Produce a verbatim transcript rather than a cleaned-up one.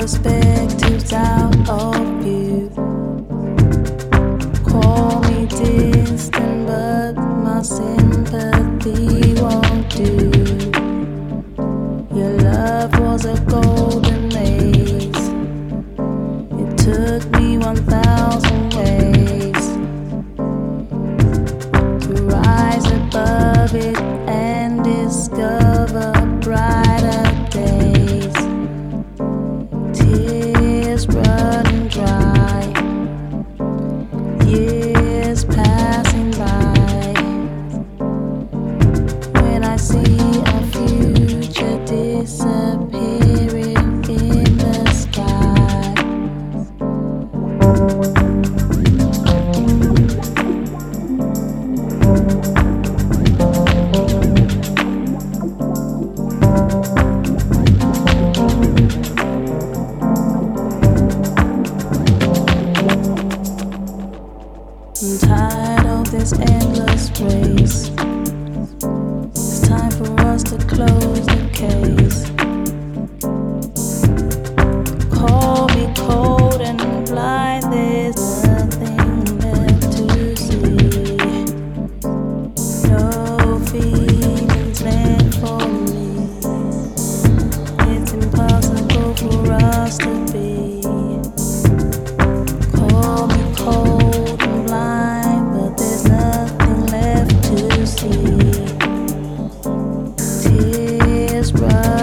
perspectives out of view. Call me distant, but my sympathy won't do. Your love was a golden maze. It took me one thousand ways to rise above it and discover brighter days. Tears running dry, years passing by. When I see a future disappearing in the sky, I'm tired of this endless race. It's time for us to close the case. Call me cold and blind, there's nothing left to see. No feelings left for me. It's impossible for us to be. Call me cold and blind, but there's nothing left to see. Tears run